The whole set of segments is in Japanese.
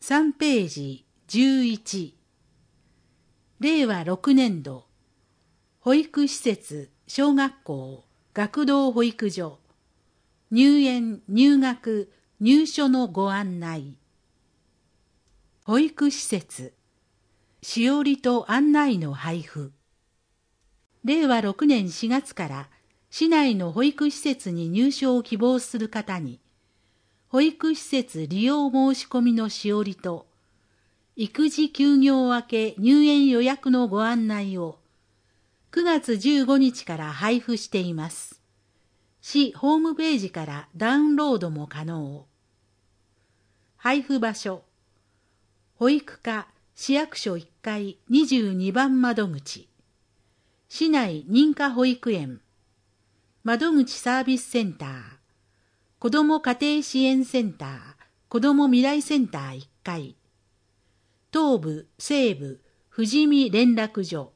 3ページ11。令和6年度保育施設、小学校、学童保育所入園・入学・入所のご案内。保育施設しおりと案内の配布。令和6年4月から市内の保育施設に入所を希望する方に保育施設利用申し込みのしおりと育児休業明け入園予約のご案内を9月15日から配布しています。市ホームページからダウンロードも可能。配布場所保育課市役所1階22番窓口市内認可保育園窓口サービスセンター子ども家庭支援センター子ども未来センター1階東部西部富士見連絡所。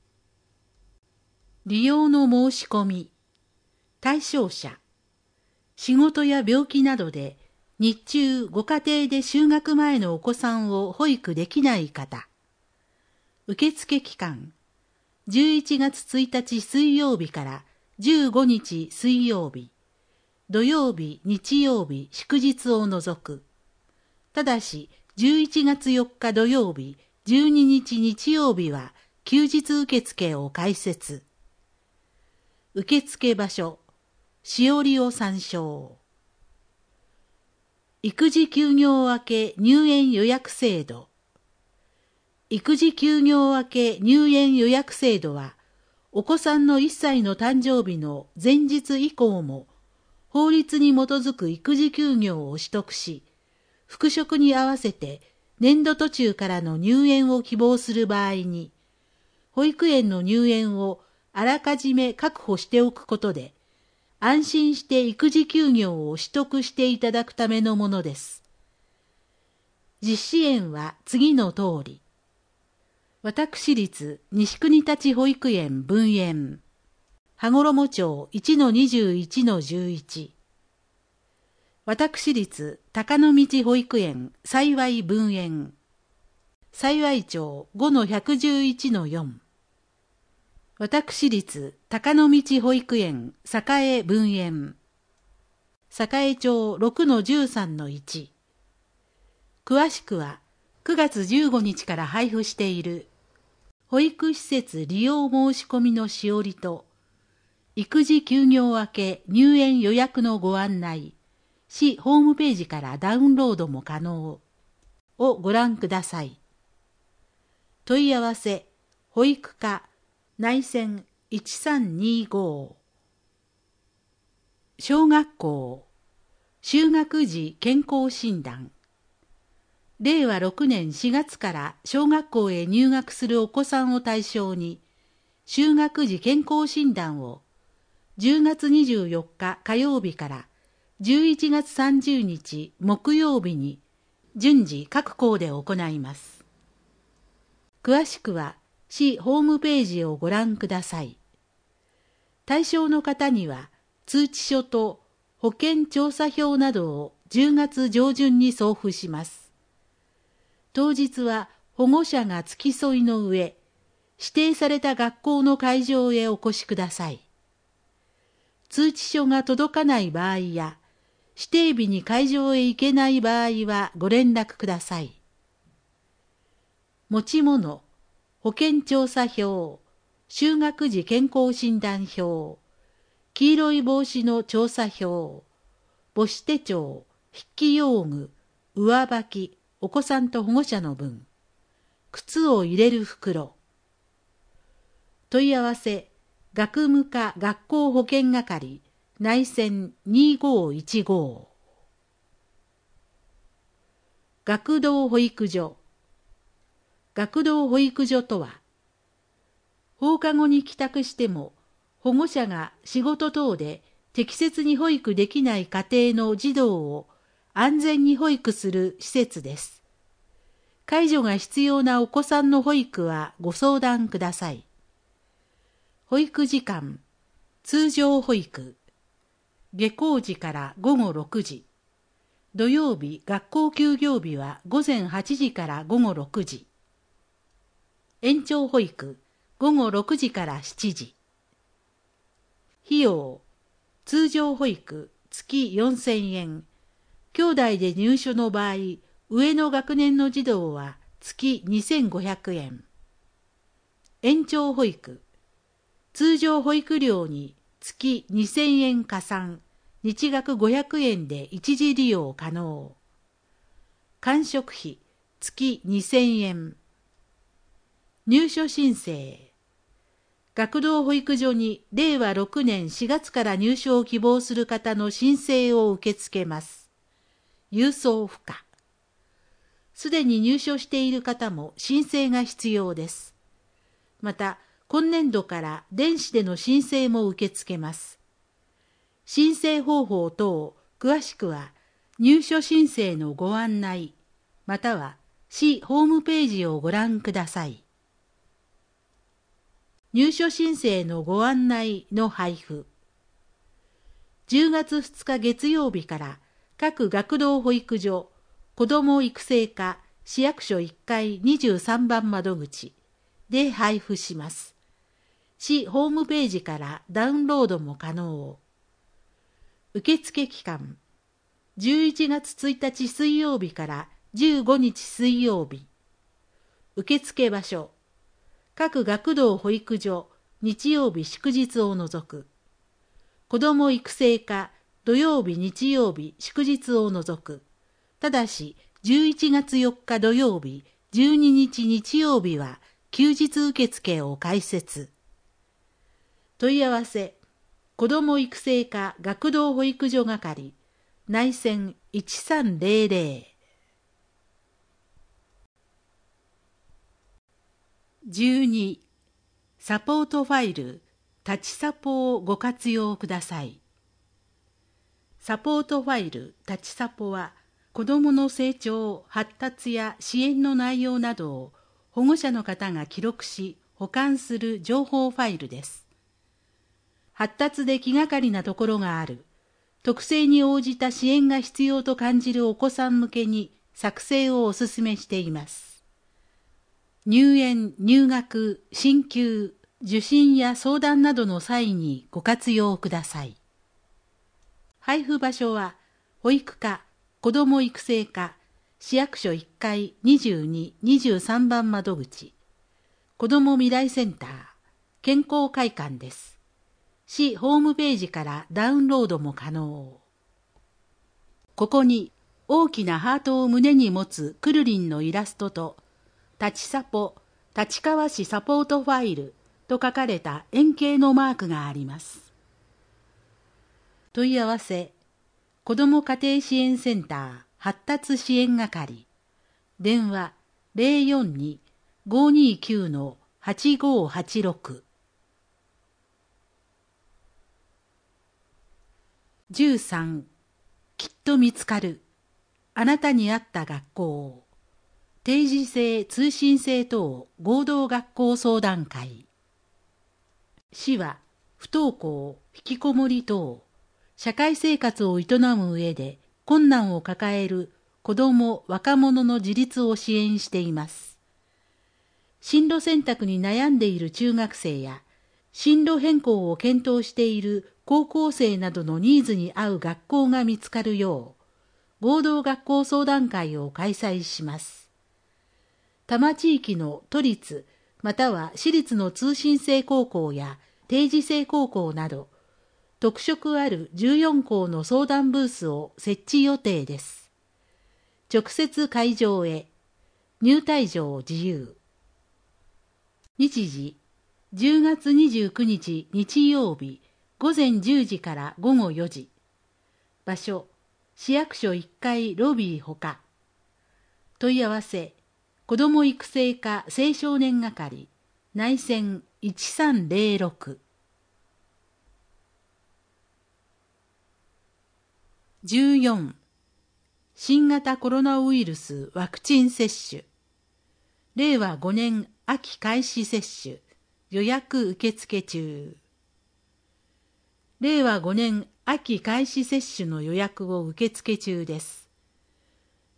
利用の申し込み対象者仕事や病気などで日中ご家庭で就学前のお子さんを保育できない方。受付期間11月1日水曜日から15日水曜日土曜日日曜日祝日を除く。ただし11月4日土曜日12日日曜日は休日受付を開設。受付場所しおりを参照。育児休業明け入園予約制度。育児休業明け入園予約制度は、お子さんの1歳の誕生日の前日以降も、法律に基づく育児休業を取得し、復職に合わせて年度途中からの入園を希望する場合に、保育園の入園をあらかじめ確保しておくことで、安心して育児休業を取得していただくためのものです。実施園は次の通り。私立西国立保育園分園羽衣町 1-21-11 私立高野道保育園幸分園幸町 5-111-4私立高野道保育園栄分園栄町 6-13-1 詳しくは9月15日から配布している保育施設利用申し込みのしおりと育児休業明け入園予約のご案内市ホームページからダウンロードも可能をご覧ください。問い合わせ保育課内線1325小学校就学時健康診断令和6年4月から小学校へ入学するお子さんを対象に就学時健康診断を10月24日火曜日から11月30日木曜日に順次各校で行います。詳しくは市ホームページをご覧ください。対象の方には通知書と保健調査票などを10月上旬に送付します。当日は保護者が付き添いの上、指定された学校の会場へお越しください。通知書が届かない場合や、指定日に会場へ行けない場合はご連絡ください。持ち物、保健調査票、就学時健康診断票、黄色い帽子の調査票、母子手帳、筆記用具、上履き、お子さんと保護者の分、靴を入れる袋。問い合わせ、学務課学校保健係、内線2515。学童保育所。学童保育所とは、放課後に帰宅しても、保護者が仕事等で適切に保育できない家庭の児童を安全に保育する施設です。介助が必要なお子さんの保育はご相談ください。保育時間、通常保育、下校時から午後6時、 土曜日学校休業日は午前8時から午後6時。延長保育午後6時から7時。費用通常保育月4000円。兄弟で入所の場合、上の学年の児童は月2500円。延長保育通常保育料に月2000円加算、日額500円で一時利用可能。間食費月2000円。入所申請学童保育所に令和6年4月から入所を希望する方の申請を受け付けます。郵送不可。すでに入所している方も申請が必要です。また、今年度から電子での申請も受け付けます。申請方法等、詳しくは入所申請のご案内、または市ホームページをご覧ください。入所申請のご案内の配布。10月2日月曜日から各学童保育所、子ども育成課市役所1階23番窓口で配布します。市ホームページからダウンロードも可能。受付期間、11月1日水曜日から15日水曜日。受付場所、各学童保育所、日曜日祝日を除く。子ども育成課、土曜日日曜日祝日を除く。ただし、11月4日土曜日、12日日曜日は休日受付を開設。問い合わせ、子ども育成課学童保育所係、内線1300。12. サポートファイル、タチサポをご活用ください。サポートファイル、タチサポは、子どもの成長、発達や支援の内容などを保護者の方が記録し、保管する情報ファイルです。発達で気がかりなところがある、特性に応じた支援が必要と感じるお子さん向けに作成をお勧めしています。入園、入学、進級、受診や相談などの際にご活用ください。配布場所は、保育課、子ども育成課、市役所1階22、23番窓口、子ども未来センター、健康会館です。市ホームページからダウンロードも可能。ここに大きなハートを胸に持つくるりんのイラストと、タチサポ、立川市サポートファイルと書かれた円形のマークがあります。問い合わせ、子ども家庭支援センター発達支援係、電話 042-529-8586。13. きっと見つかる。あなたに合った学校。定時制通信制等合同学校相談会。市は不登校、引きこもり等、社会生活を営む上で困難を抱える子ども・若者の自立を支援しています。進路選択に悩んでいる中学生や、進路変更を検討している高校生などのニーズに合う学校が見つかるよう、合同学校相談会を開催します。多摩地域の都立または私立の通信制高校や定時制高校など、特色ある14校の相談ブースを設置予定です。直接会場へ。入退場自由。日時、10月29日日曜日午前10時から午後4時。場所、市役所1階ロビーほか。問い合わせ、子ども育成課青少年係、内線1306。14. 新型コロナウイルスワクチン接種。令和5年秋開始接種。予約受付中。令和5年秋開始接種の予約を受付中です。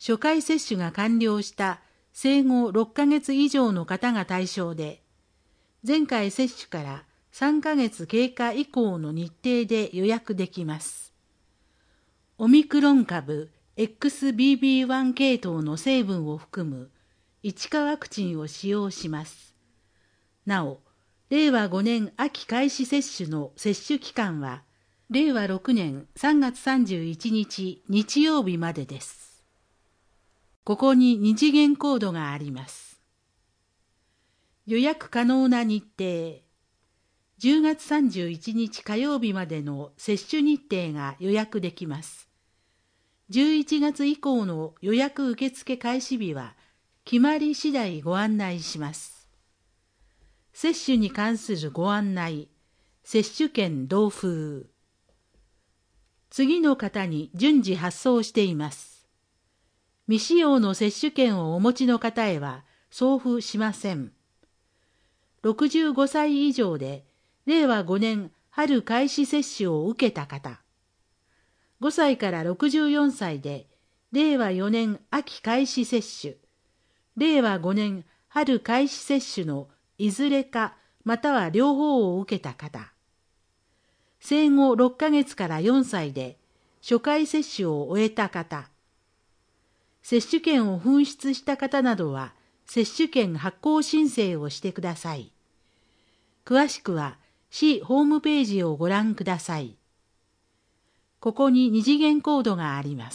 初回接種が完了した生後6ヶ月以上の方が対象で、前回接種から3ヶ月経過以降の日程で予約できます。オミクロン株 XBB.1 系統の成分を含む1価ワクチンを使用します。なお、令和5年秋開始接種の接種期間は、令和6年3月31日日曜日までです。ここに2次元コードがあります。予約可能な日程。10月31日火曜日までの接種日程が予約できます。11月以降の予約受付開始日は決まり次第ご案内します。接種に関するご案内、接種券同封。次の方に順次発送しています。未使用の接種券をお持ちの方へは送付しません。65歳以上で令和5年春開始接種を受けた方、5歳から64歳で令和4年秋開始接種、令和5年春開始接種のいずれかまたは両方を受けた方、生後6ヶ月から4歳で初回接種を終えた方、接種券を紛失した方などは接種券発行申請をしてください。詳しくは市ホームページをご覧ください。ここに2次元コードがあります。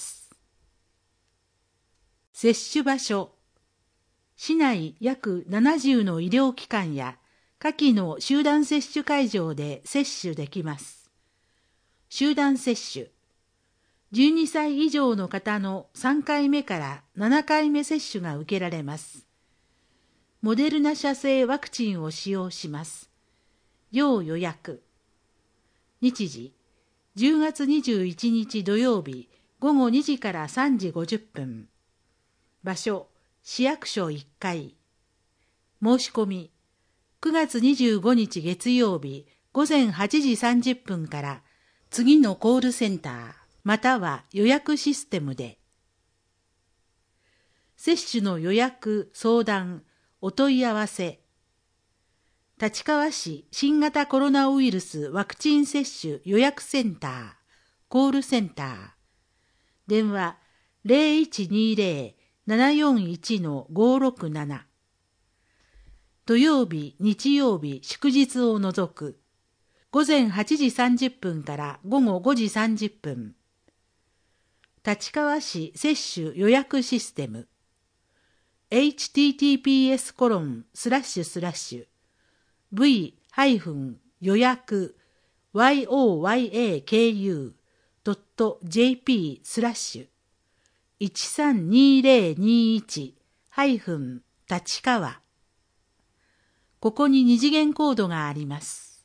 接種場所。市内約70の医療機関や下記の集団接種会場で接種できます。集団接種。12歳以上の方の3回目から7回目接種が受けられます。モデルナ社製ワクチンを使用します。要予約。日時、10月21日土曜日午後2時から3時50分。場所、市役所1階。申し込み、9月25日月曜日午前8時30分から次のコールセンター、または予約システムで。接種の予約、相談、お問い合わせ。立川市新型コロナウイルスワクチン接種予約センター、コールセンター。電話 0120-741-567。土曜日、日曜日、祝日を除く。午前8時30分から午後5時30分。立川市接種予約システム v-yoyaku.yoyaku.jp/132021-立川。ここに2次元コードがあります。